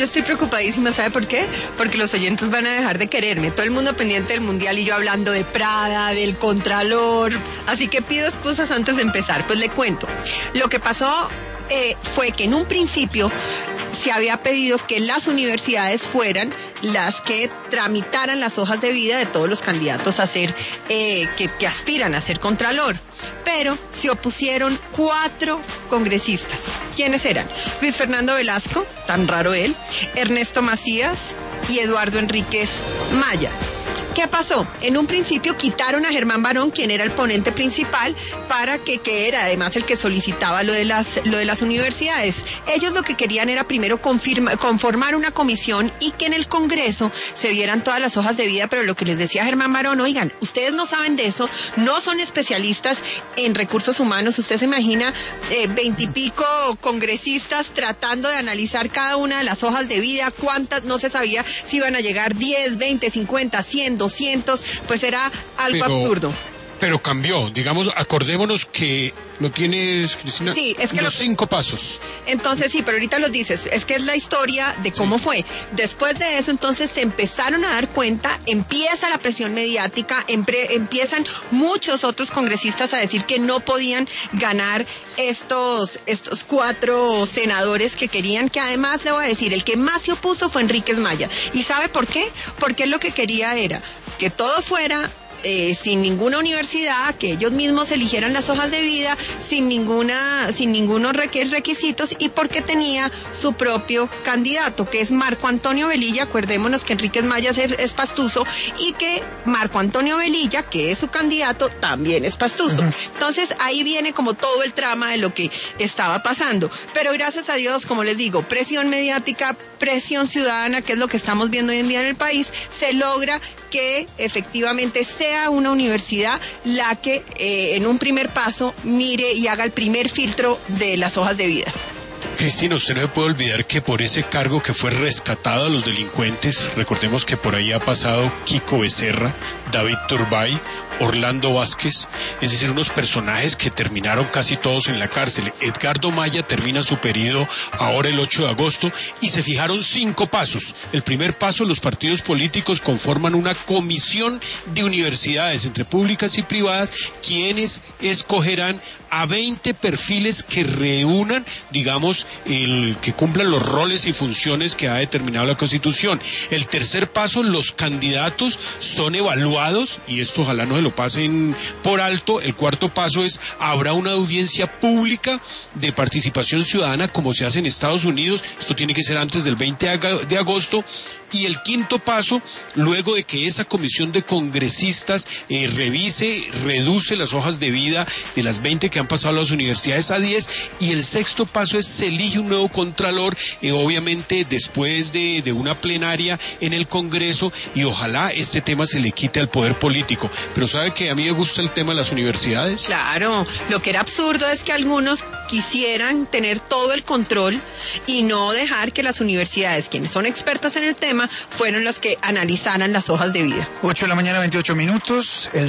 yo estoy preocupadísima, ¿sabe por qué? Porque los oyentes van a dejar de quererme. Todo el mundo pendiente del Mundial y yo hablando de Prada, del Contralor. Así que pido excusas antes de empezar. Pues le cuento. Lo que pasó fue que en un principio se había pedido que las universidades fueran las que tramitaran las hojas de vida de todos los candidatos a ser, que aspiran a ser Contralor. Pero se opusieron 4 congresistas. ¿Quiénes eran? Luis Fernando Velasco, tan raro él, Ernesto Macías y Eduardo Enríquez Maya. ¿Qué pasó? En un principio quitaron a Germán Barón, quien era el ponente principal, para que era además el que solicitaba lo de las universidades. Ellos lo que querían era primero conformar una comisión y que en el Congreso se vieran todas las hojas de vida, pero lo que les decía Germán Barón, oigan, ustedes no saben de eso, no son especialistas en recursos humanos, usted se imagina 20 y pico congresistas tratando de analizar cada una de las hojas de vida, cuántas, no se sabía si iban a llegar 10, 20, 50, 100, 200, pues era algo absurdo. Pero cambió, digamos, acordémonos que lo tienes, Cristina, sí, es que los 5 pasos. Entonces sí, pero ahorita los dices, es que es la historia de cómo fue. Después de eso, entonces se empezaron a dar cuenta, empieza la presión mediática, empiezan muchos otros congresistas a decir que no podían ganar estos 4 senadores que querían, que además le voy a decir, el que más se opuso fue Enríquez Maya. ¿Y sabe por qué? Porque él lo que quería era que todo fuera sin ninguna universidad, que ellos mismos eligieran las hojas de vida, sin ningunos requisitos, y porque tenía su propio candidato, que es Marco Antonio Velilla. Acordémonos que Enríquez Maya es pastuso, y que Marco Antonio Velilla, que es su candidato, también es pastuso. Entonces ahí viene como todo el trama de lo que estaba pasando. Pero gracias a Dios, como les digo, presión mediática, presión ciudadana, que es lo que estamos viendo hoy en día en el país, se logra que efectivamente sea una universidad la que en un primer paso mire y haga el primer filtro de las hojas de vida. Cristina, usted no puede olvidar que por ese cargo que fue rescatado a los delincuentes, recordemos que por ahí ha pasado Kiko Becerra, David Turbay, Orlando Vázquez, es decir, unos personajes que terminaron casi todos en la cárcel. Edgardo Maya termina su periodo ahora el 8 de agosto y se fijaron 5 pasos. El primer paso, los partidos políticos conforman una comisión de universidades entre públicas y privadas, quienes escogerán a 20 perfiles que reúnan, digamos, que cumplan los roles y funciones que ha determinado la Constitución. El tercer paso, los candidatos son evaluados, y esto ojalá no se lo pasen por alto. El cuarto paso es, habrá una audiencia pública de participación ciudadana como se hace en Estados Unidos. Esto tiene que ser antes del 20 de agosto. Y el quinto paso, luego de que esa comisión de congresistas revise, reduce las hojas de vida de las 20 que han pasado a las universidades a 10, y el sexto paso es, se elige un nuevo contralor, obviamente después de una plenaria en el Congreso, y ojalá este tema se le quite al poder político. Pero ¿sabe que a mí me gusta el tema de las universidades? Claro, lo que era absurdo es que algunos quisieran tener todo el control y no dejar que las universidades, quienes son expertas en el tema, fueron los que analizaran las hojas de vida. 8 de la mañana, 28 minutos.